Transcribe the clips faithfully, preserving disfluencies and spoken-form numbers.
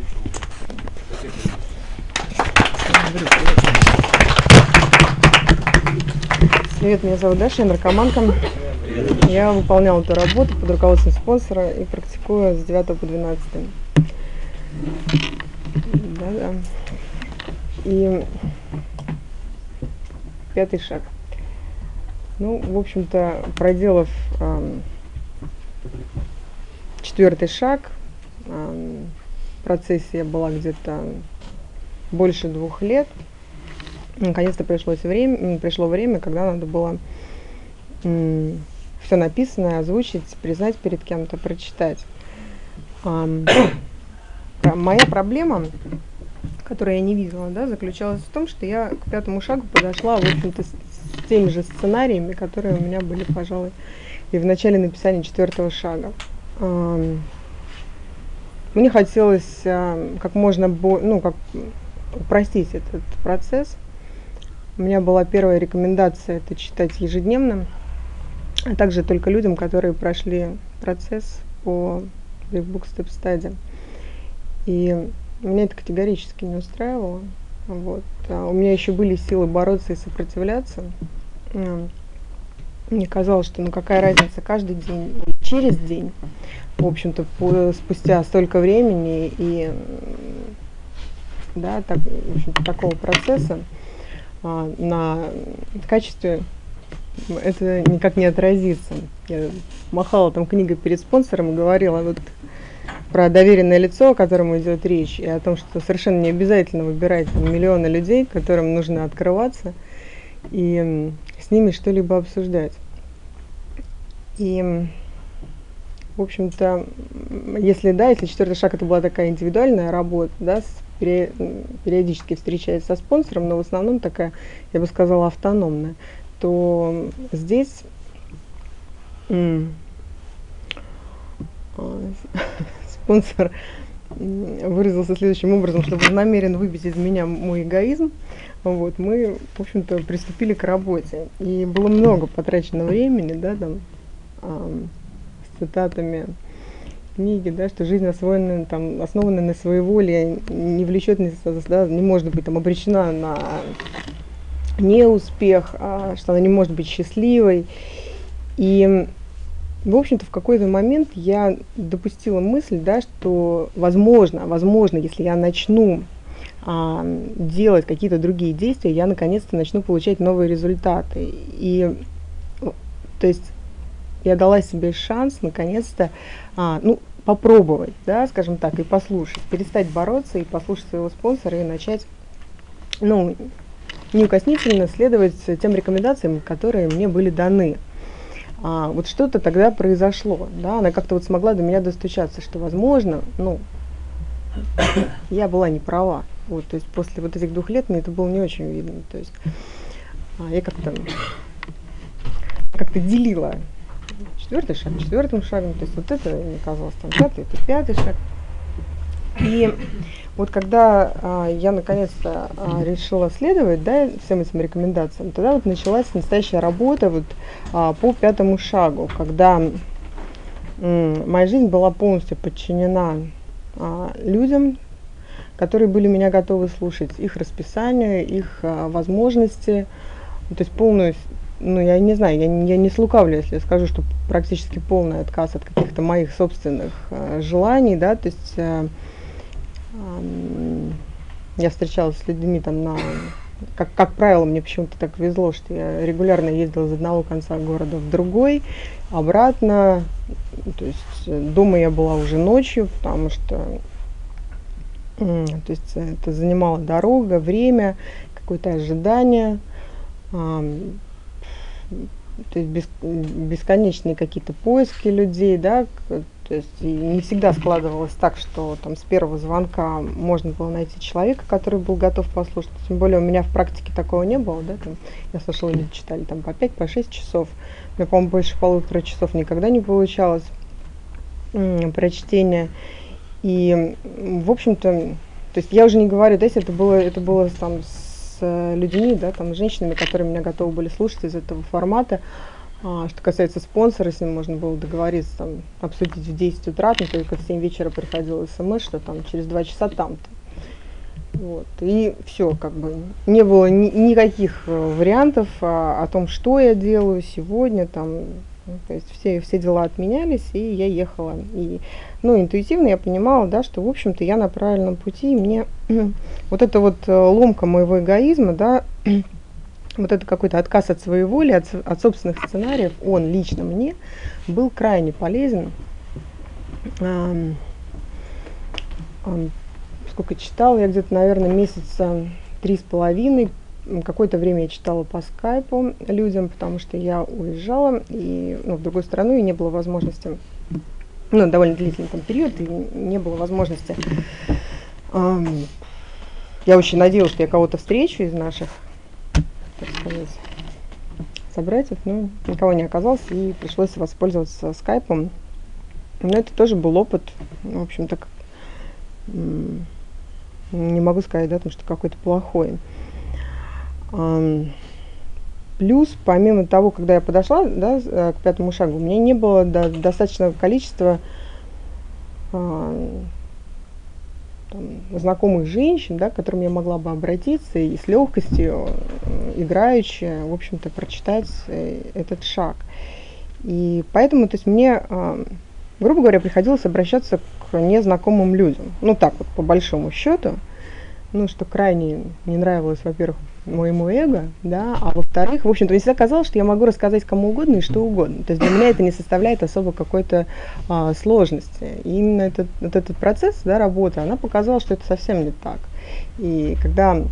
Привет, меня зовут Даша, я наркоманка. Я выполняла эту работу под руководством спонсора и практикую с девятого по двенадцатое. Да-да. И пятый шаг. Ну, в общем-то, проделав э, четвертый шаг, э, в процессе я была где-то больше двух лет. Наконец-то пришло время, пришло время, когда надо было э, все написанное озвучить, признать перед кем-то, прочитать. Э, моя проблема, которую я не видела, да, заключалась в том, что я к пятому шагу подошла, в общем-то, с, с теми же сценариями, которые у меня были, пожалуй, и в начале написания четвертого шага. Э, мне хотелось э, как можно более, ну, как упростить этот процесс. У меня была первая рекомендация — это читать ежедневно, а также только людям, которые прошли процесс по Big Book Step Study. И меня это категорически не устраивало. Вот. А у меня еще были силы бороться и сопротивляться. Мне казалось, что ну какая разница, каждый день или через день, в общем-то, по, спустя столько времени и да, так, в общем-то, такого процесса а, на качестве это никак не отразится. Я махала там книгой перед спонсором и говорила вот про доверенное лицо, о котором идет речь, и о том, что совершенно не обязательно выбирать там миллионы людей, которым нужно открываться, и с ними что-либо обсуждать. И, в общем-то, если да, если четвертый шаг это была такая индивидуальная работа, да, с периодически встречаясь со спонсором, но в основном такая, я бы сказала, автономная, то здесь спонсор выразился следующим образом, что был намерен выбить из меня мой эгоизм. Вот, мы, в общем-то, приступили к работе. И было много потрачено времени, да, там, э, с цитатами книги, да, что жизнь освоена, там, основана на своеволии, не влечет, не, да, не может быть там обречена на неуспех, а, что она не может быть счастливой. И в общем-то, в какой-то момент я допустила мысль, да, что возможно, возможно, если я начну а, делать какие-то другие действия, я наконец-то начну получать новые результаты. И, то есть, я дала себе шанс наконец-то, а, ну, попробовать, да, скажем так, и послушать, перестать бороться и послушать своего спонсора и начать, ну, неукоснительно следовать тем рекомендациям, которые мне были даны. А, вот что-то тогда произошло, да, она как-то вот смогла до меня достучаться, что, возможно, ну, я была не права, вот, то есть после вот этих двух лет мне это было не очень видно, то есть а, я как-то как-то делила четвертый шаг четвертым шагом, то есть вот это мне казалось там пятый, это пятый шаг, и вот когда а, я наконец-то а, решила следовать, да, всем этим рекомендациям, тогда вот началась настоящая работа вот, а, по пятому шагу, когда м, моя жизнь была полностью подчинена а, людям, которые были меня готовы слушать, их расписанию, их а, возможности, то есть полную, ну я не знаю, я, я не слукавлю, если я скажу, что практически полный отказ от каких-то моих собственных а, желаний, да, то есть а, я встречалась с людьми там на, как, как правило, мне почему-то так везло, что я регулярно ездила из одного конца города в другой, обратно, то есть дома я была уже ночью, потому что, то есть это занимало дорога, время, какое-то ожидание, то есть бес, бесконечные какие-то поиски людей, да. То есть и не всегда складывалось так, что там с первого звонка можно было найти человека, который был готов послушать. Тем более у меня в практике такого не было, да, там, я слышала, люди читали там по пять, по шесть часов. У меня, по-моему, больше полутора часов никогда не получалось прочтение. И, в общем-то, то есть я уже не говорю, да, если это было, это было там с людьми, да, там, с женщинами, которые меня готовы были слушать из этого формата, А, что касается спонсора, с ним можно было договориться, там, обсудить в десять утра, но только в семь вечера приходил смс, что там через два часа там-то. Вот. И все, как бы не было ни, никаких вариантов о, о том, что я делаю сегодня, там, ну, то есть все, все дела отменялись, и я ехала. И, ну, интуитивно я понимала, да, что, в общем-то, я на правильном пути, и мне вот эта вот ломка моего эгоизма, да, вот это какой-то отказ от своей воли, от, от собственных сценариев, он лично мне был крайне полезен. Ам, ам, сколько читала, я где-то, наверное, месяца три с половиной. Какое-то время я читала по скайпу людям, потому что я уезжала и, ну, в другую страну, и не было возможности, ну, довольно длительный там период, и не было возможности. Ам, я очень надеялась, что я кого-то встречу из наших, так сказать, собратьев, но никого не оказалось, и пришлось воспользоваться скайпом. Но это тоже был опыт, в общем-то, не могу сказать, да, потому что какой-то плохой. Плюс, помимо того, когда я подошла, да, к пятому шагу, у меня не было, да, достаточного количества там, знакомых женщин, да, к которым я могла бы обратиться и с легкостью, играючи, в общем-то, прочитать этот шаг. И поэтому, то есть мне, грубо говоря, приходилось обращаться к незнакомым людям. Ну так вот, по большому счету. Ну, что крайне не нравилось, во-первых, моему эго, да, а во-вторых, в общем-то, мне всегда казалось, что я могу рассказать кому угодно и что угодно. То есть для меня это не составляет особо какой-то а, сложности. И именно этот, вот этот процесс, да, работы, она показала, что это совсем не так. И когда,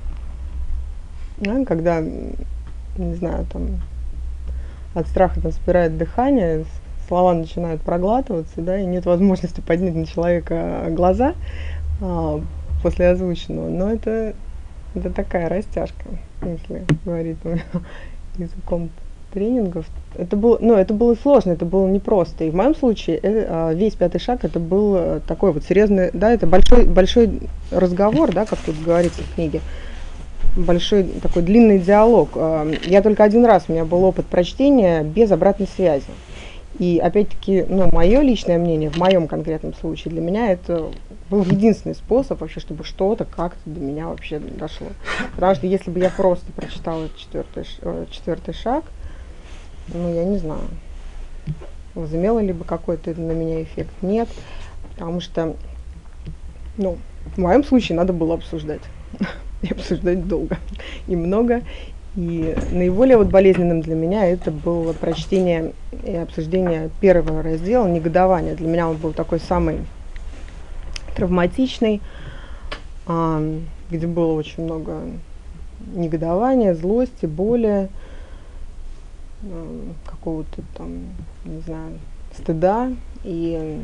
да, когда, не знаю, там, от страха там спирает дыхание, слова начинают проглатываться, да, и нет возможности поднять на человека глаза а, после озвученного, но это, это такая растяжка, если говорить языком тренингов. Это было, ну, это было сложно, это было непросто. И в моем случае э, весь пятый шаг это был такой вот серьезный, да, это большой, большой разговор, да, как тут говорится в книге, большой такой длинный диалог. Я только один раз, у меня был опыт прочтения без обратной связи. И опять-таки, ну, мое личное мнение, в моем конкретном случае, для меня это был единственный способ вообще, чтобы что-то как-то до меня вообще дошло. Потому что если бы я просто прочитала четвертый, четвертый шаг, ну, я не знаю, возымело ли бы какой-то на меня эффект. Нет, потому что, ну, в моем случае надо было обсуждать. И обсуждать долго и много. И наиболее вот болезненным для меня это было прочтение и обсуждение первого раздела «Негодование». Для меня он был такой самый травматичный, где было очень много негодования, злости, боли, какого-то там, не знаю, стыда. И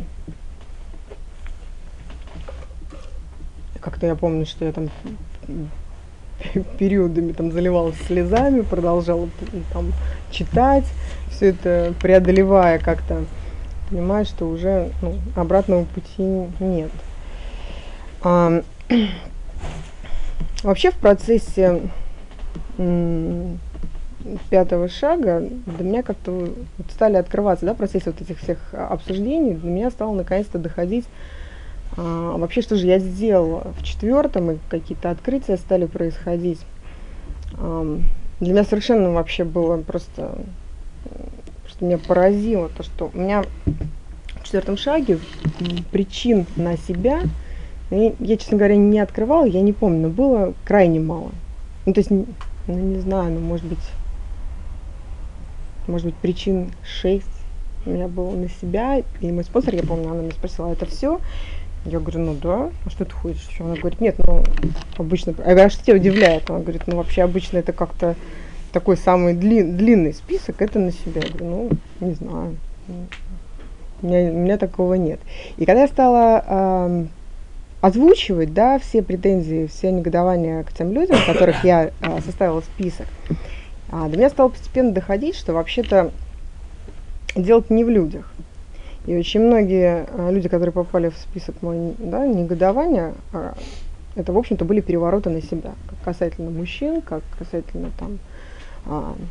как-то я помню, что я там периодами там заливалась слезами, продолжала там читать, все это преодолевая как-то, понимая, что уже, ну, обратного пути нет. А, вообще в процессе м, пятого шага до меня как-то вот стали открываться, да, в процессе вот этих всех обсуждений, до меня стало наконец-то доходить, А, вообще, что же я сделала в четвертом, и какие-то открытия стали происходить. А, для меня совершенно вообще было просто, что меня поразило, то, что у меня в четвертом шаге причин на себя, я, я, честно говоря, не открывала, я не помню, но было крайне мало. Ну, то есть, ну, не знаю, ну, может быть, может быть, причин шесть у меня было на себя, и мой спонсор, я помню, она меня спросила, это все? Я говорю, ну да, а что ты хочешь? Она говорит, нет, ну обычно, я говорю, а что тебя удивляет? Она говорит, ну вообще обычно это как-то такой самый длин, длинный список, это на себя. Я говорю, ну не знаю, у меня, у меня такого нет. И когда я стала э, озвучивать, да, все претензии, все негодования к тем людям, которых я э, составила список, э, до меня стало постепенно доходить, что вообще-то дело не в людях. И очень многие а, люди, которые попали в список мой, да, негодования, а, это, в общем-то, были перевороты на себя, как касательно мужчин, как касательно там, а,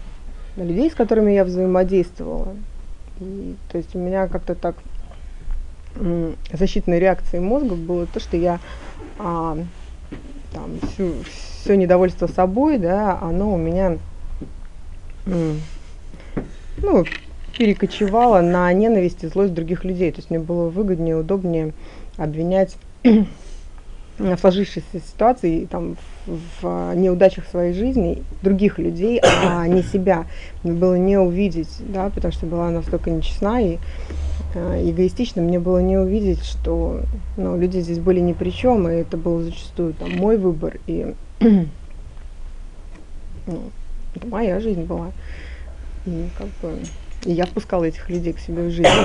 на людей, с которыми я взаимодействовала. И, то есть у меня как-то так м, защитной реакцией мозга было то, что я а, там всю, все недовольство собой, да, оно у меня м, ну, перекочевало на ненависть и злость других людей. То есть мне было выгоднее, удобнее обвинять в сложившейся ситуации, там, в неудачах своей жизни других людей, а не себя. Мне было не увидеть, да, потому что была настолько нечестна и э, эгоистична, мне было не увидеть, что ну, люди здесь были ни при чем, и это был зачастую там, мой выбор, и ну, это моя жизнь была. И, как бы, и я впускала этих людей к себе в жизнь.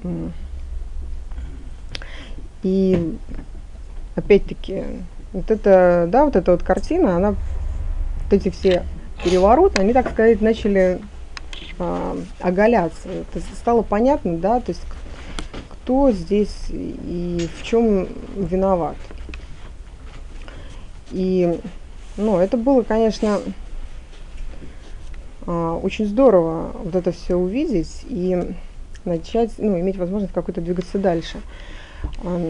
И опять-таки, вот это, да, вот эта вот картина, она, вот эти все перевороты, они, так сказать, начали а, оголяться. Это стало понятно, да, то есть кто здесь и в чем виноват. И, ну, это было, конечно, а, очень здорово вот это все увидеть и начать, ну, иметь возможность какой-то двигаться дальше. А,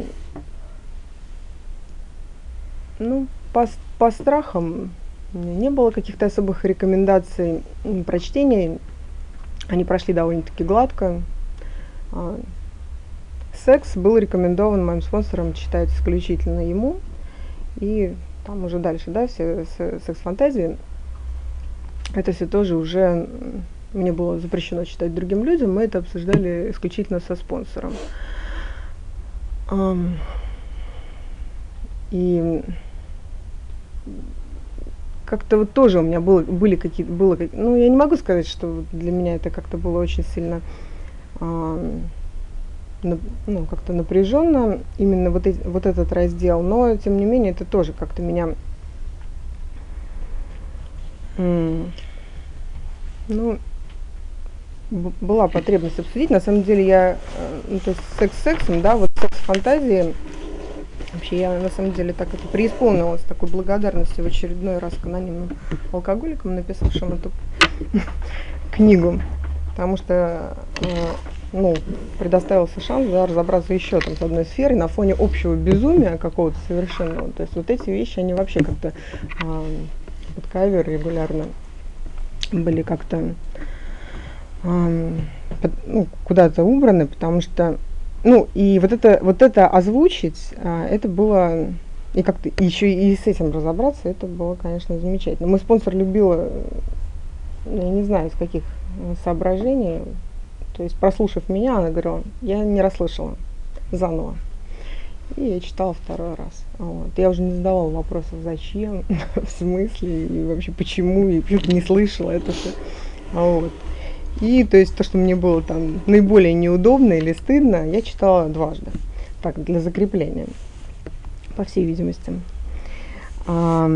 Ну, по, по страхам не было каких-то особых рекомендаций прочтения. Они прошли довольно-таки гладко. А, секс был рекомендован моим спонсором читать исключительно ему. И там уже дальше, да, все секс-фантазии. Это все тоже уже мне было запрещено читать другим людям. Мы это обсуждали исключительно со спонсором. И как-то вот тоже у меня было, были какие-то, было, ну, я не могу сказать, что для меня это как-то было очень сильно, а, на, ну, как-то напряженно, именно вот, эти, вот этот раздел, но, тем не менее, это тоже как-то меня, м, ну, была потребность обсудить. На самом деле я, ну, то есть секс сексом, да, вот секс-фантазии, вообще я на самом деле так это преисполнилась такой благодарностью в очередной раз к анонимным алкоголикам, написавшим эту книгу, потому что э, ну, предоставился шанс, да, разобраться еще там с одной сферой на фоне общего безумия какого-то совершенного. То есть вот эти вещи, они вообще как-то э, под кавер регулярно были как-то э, под, ну, куда-то убраны, потому что ну, и вот это, вот это озвучить, а, это было, и как-то еще и с этим разобраться, это было, конечно, замечательно. Мой спонсор любила, я не знаю, из каких соображений, то есть, прослушав меня, она говорила, я не расслышала заново. И я читала второй раз. Вот. Я уже не задавала вопросов, зачем, в смысле, и вообще почему, и почему-то не слышала это все. Вот. И то есть то, что мне было там наиболее неудобно или стыдно, я читала дважды. Так, для закрепления, по всей видимости. А,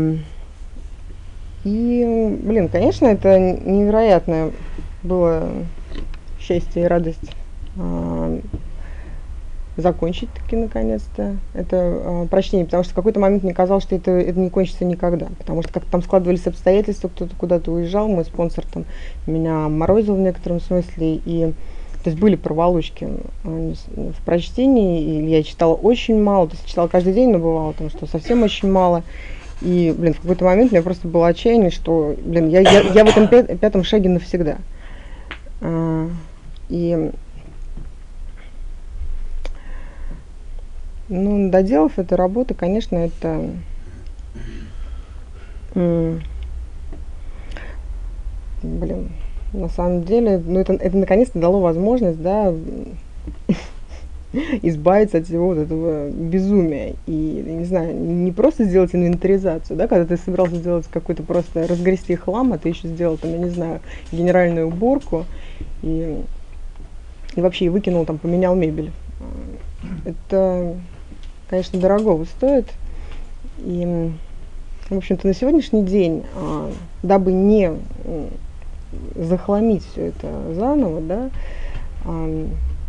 и, блин, конечно, это невероятное было счастье и радость а, закончить таки наконец-то это а, прочтение, потому что в какой-то момент мне казалось, что это, это не кончится никогда, потому что как там складывались обстоятельства, кто-то куда-то уезжал, мой спонсор там меня морозил в некотором смысле, и то есть были проволочки а, в прочтении, и я читала очень мало, то есть читала каждый день, но бывало там, что совсем очень мало, и, блин, в какой-то момент у меня просто было отчаяние, что, блин, я, я, я в этом пят, пятом шаге навсегда. А, и ну, доделав эту работу, конечно, это м, блин, на самом деле, ну, это, это наконец-то дало возможность, да, избавиться от всего вот этого безумия. И, не знаю, не просто сделать инвентаризацию, да, когда ты собирался сделать какой-то просто разгрести хлам, а ты еще сделал там, я не знаю, генеральную уборку и, и вообще и выкинул там, поменял мебель. Это, конечно, дорого стоит. И, в общем-то, на сегодняшний день, а, дабы не захламить все это заново, да, а,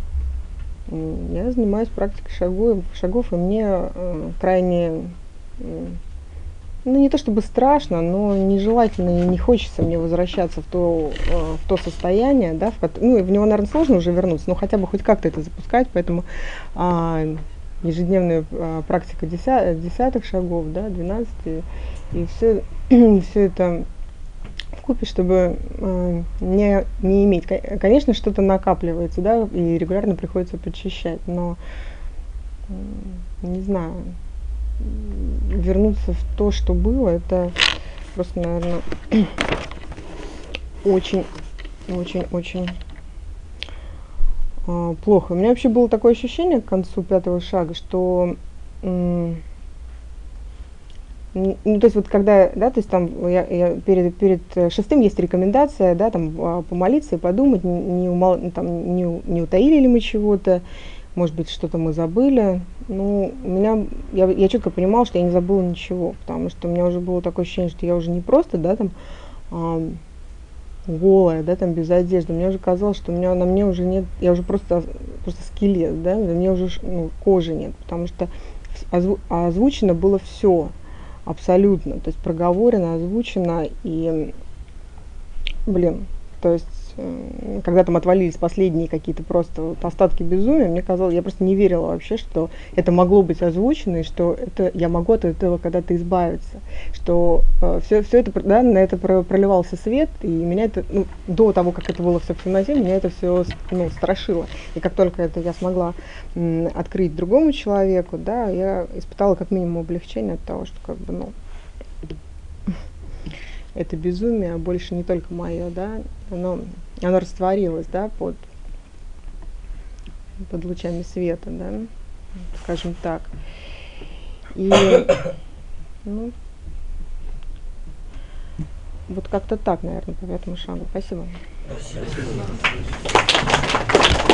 я занимаюсь практикой шагов, шагов и мне а, крайне а, ну, не то чтобы страшно, но нежелательно и не хочется мне возвращаться в то, э, в то состояние, да, в кото ну, и в него, наверно, сложно уже вернуться, но хотя бы хоть как-то это запускать, поэтому, а, ежедневная, а, практика деся десятых шагов, да, двенадцати, и всё всё это вкупе, чтобы, э, не не иметь. Ко конечно, что-то накапливается, да, и регулярно приходится подчищать, но, м, не знаю, м, вернуться в то, что было, это просто, наверно, очень очень очень а, плохо. У меня вообще было такое ощущение к концу пятого шага, что, м н ну, то есть вот когда, да, то есть там я я перед перед, э, шестым есть рекомендация, да, там, а, помолиться и подумать, н не умал там, не у не утаили ли мы чего-то, может быть, что-то мы забыли. Ну, у меня, я я четко понимала, что я не забыла ничего, потому что у меня уже было такое ощущение, что я уже не просто, да, там, ам, голая, да, там, без одежды. Мне уже казалось, что у меня на мне уже нет, я уже просто просто скелет, да, на мне уже ш ну, кожи нет, потому что вс озву озвучено было всё абсолютно, то есть проговорено, озвучено и, блин, то есть, э, когда там отвалились последние какие-то просто вот остатки безумия, мне казалось, я просто не верила вообще, что это могло быть озвучено, и что это я могу от этого когда-то избавиться, что, э, всё всё это, пр да, на это про проливался свет, и меня это, ну, до того, как это было всё в темноте, меня это всё, с ну, страшило. И как только это я смогла, м, открыть другому человеку, да, я испытала как минимум облегчение от того, что как бы, ну, это безумие больше не только моё, да, оно оно растворилось, да, под под лучами света, да, скажем так. И, ну вот как-то так, наверно, по пятому шагу. Спасибо. Спасибо.